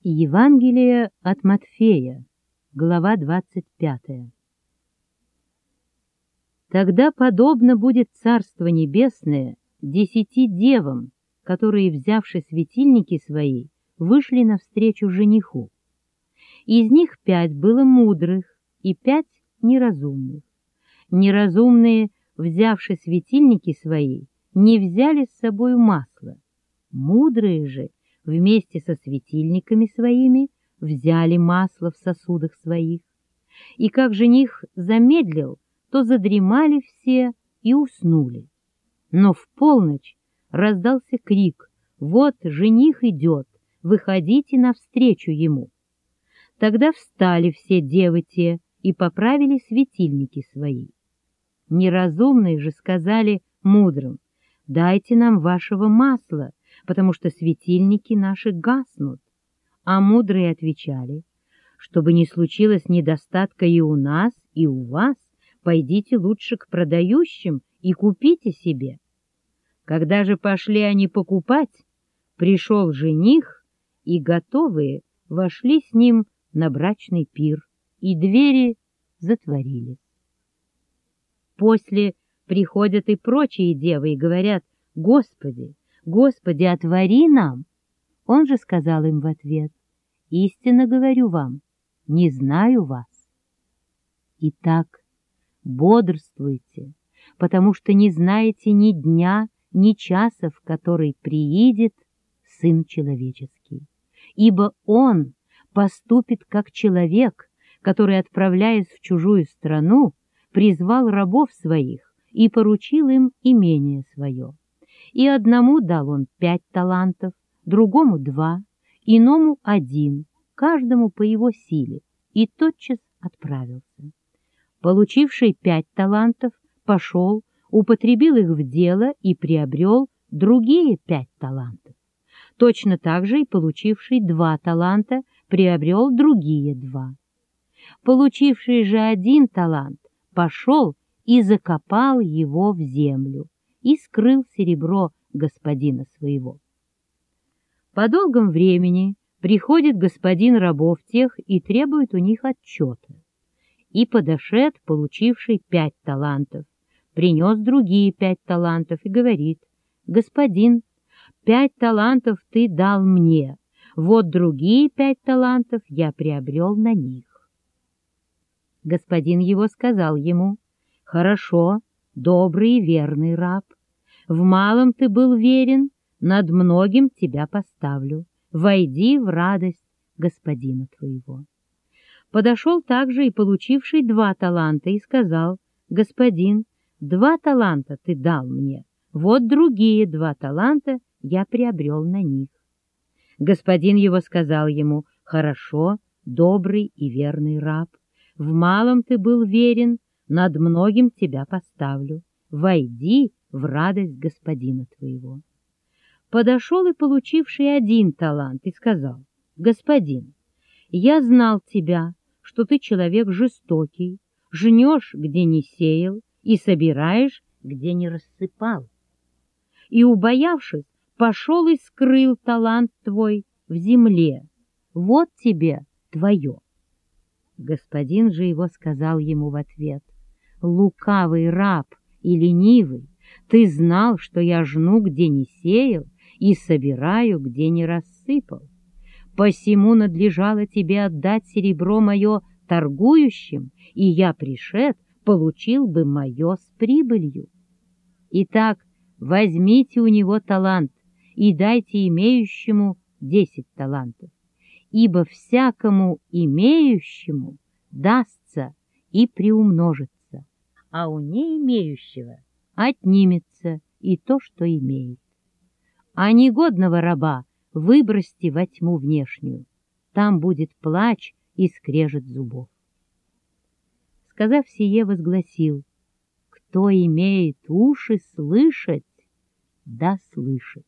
Евангелие от Матфея, глава 25. Тогда подобно будет Царство Небесное 10 девам, которые, взявши светильники свои, вышли навстречу жениху. Из них 5 было мудрых и 5 неразумных. Неразумные, взявши светильники свои, не взяли с собой масла. Мудрые же, вместе со светильниками своими, взяли масло в сосудах своих. И как жених замедлил, то задремали все и уснули. Но в полночь раздался крик: «Вот жених идет, выходите навстречу ему!» Тогда встали все девы те и поправили светильники свои. Неразумные же сказали мудрым: «Дайте нам вашего масла, потому что светильники наши гаснут». А мудрые отвечали: «Чтобы не случилось недостатка и у нас, и у вас, пойдите лучше к продающим и купите себе». Когда же пошли они покупать, пришел жених, и готовые вошли с ним на брачный пир, и двери затворились. После приходят и прочие девы и говорят: «Господи, Господи, отвори нам!» Он же сказал им в ответ: «Истинно говорю вам, не знаю вас». Итак, бодрствуйте, потому что не знаете ни дня, ни часа, в который приидет Сын Человеческий. Ибо Он поступит как человек, который, отправляясь в чужую страну, призвал рабов своих и поручил им имение свое. И одному дал он 5 талантов, другому 2, иному 1, каждому по его силе, и тотчас отправился. Получивший 5 талантов пошел, употребил их в дело и приобрел другие 5 талантов. Точно так же и получивший 2 таланта приобрел другие 2. Получивший же 1 талант пошел и закопал его в землю, и скрыл серебро господина своего. По долгом времени приходит господин рабов тех и требует у них отчета. И подошед, получивший 5 талантов, принес другие 5 талантов и говорит: «Господин, 5 талантов ты дал мне, вот другие 5 талантов я приобрел на них». Господин его сказал ему: «Хорошо, добрый и верный раб, в малом ты был верен, над многим тебя поставлю, войди в радость господина твоего». Подошел также и получивший 2 таланта и сказал: «Господин, 2 таланта ты дал мне, вот другие 2 таланта я приобрел на них». Господин его сказал ему: «Хорошо, добрый и верный раб, в малом ты был верен, над многим тебя поставлю, войди в радость господина твоего». Подошел и получивший 1 талант и сказал: «Господин, я знал тебя, что ты человек жестокий, жнешь, где не сеял, и собираешь, где не рассыпал. И, убоявшись, пошел и скрыл талант твой в земле. Вот тебе твое». Господин же его сказал ему в ответ: «Лукавый раб и ленивый, ты знал, что я жну, где не сеял, и собираю, где не рассыпал. Посему надлежало тебе отдать серебро мое торгующим, и я, пришед, получил бы мое с прибылью. Итак, возьмите у него талант и дайте имеющему 10 талантов, ибо всякому имеющему дастся и приумножится, а у не имеющего отнимется и то, что имеет. А негодного раба выбросьте во тьму внешнюю, там будет плач и скрежет зубов». Сказав сие, возгласил: «Кто имеет уши слышать, да слышит».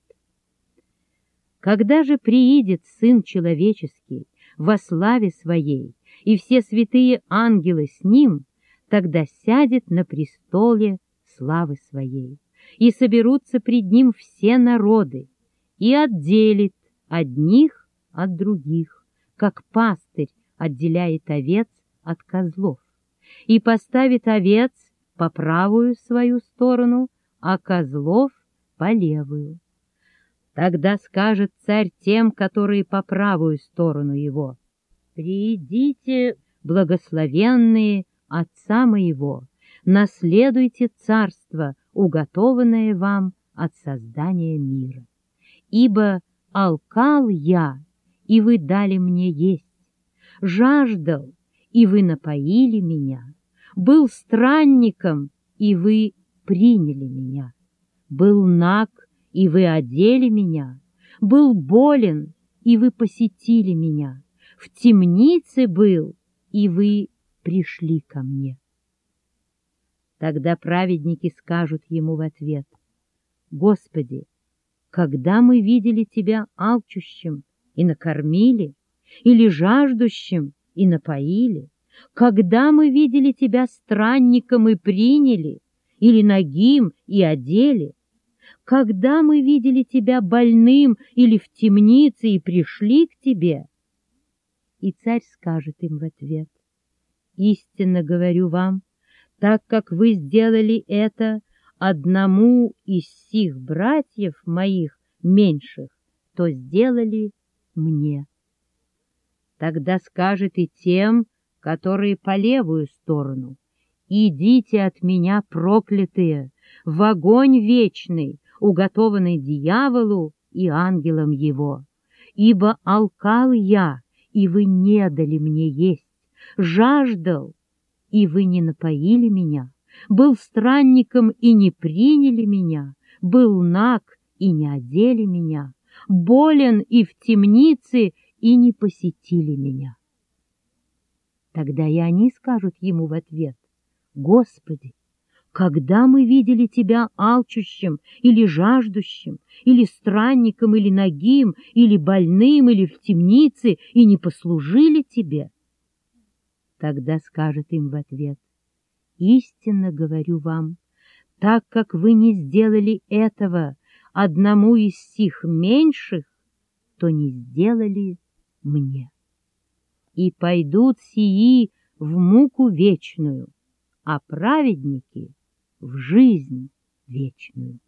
Когда же приидет Сын Человеческий во славе Своей, и все святые ангелы с Ним, тогда сядет на престоле славы Своей, и соберутся пред Ним все народы, и отделит одних от других, как пастырь отделяет овец от козлов, и поставит овец по правую свою сторону, а козлов по левую. Тогда скажет царь тем, которые по правую сторону его: «Приидите, благословенные Отца моего, наследуйте царство, уготованное вам от создания мира. Ибо алкал я, и вы дали мне есть, жаждал, и вы напоили меня, был странником, и вы приняли меня, был наг, и вы одели меня, был болен, и вы посетили меня, в темнице был, и вы пришли ко мне». Тогда праведники скажут ему в ответ: «Господи, когда мы видели Тебя алчущим и накормили, или жаждущим и напоили? Когда мы видели Тебя странником и приняли, или нагим и одели? Когда мы видели Тебя больным или в темнице и пришли к Тебе?» И царь скажет им в ответ: «Истинно говорю вам, так как вы сделали это одному из сих братьев моих меньших, то сделали мне». Тогда скажет и тем, которые по левую сторону: «Идите от меня, проклятые, в огонь вечный, уготованный дьяволу и ангелам его. Ибо алкал я, и вы не дали мне есть, жаждал, и вы не напоили меня, был странником, и не приняли меня, был наг, и не одели меня, болен и в темнице, и не посетили меня». Тогда и они скажут ему в ответ: «Господи, когда мы видели Тебя алчущим или жаждущим, или странником, или нагим, или больным, или в темнице, и не послужили Тебе?» Тогда скажет им в ответ: «Истинно говорю вам, так как вы не сделали этого одному из сих меньших, то не сделали мне. И пойдут сии в муку вечную, а праведники — в жизнь вечную».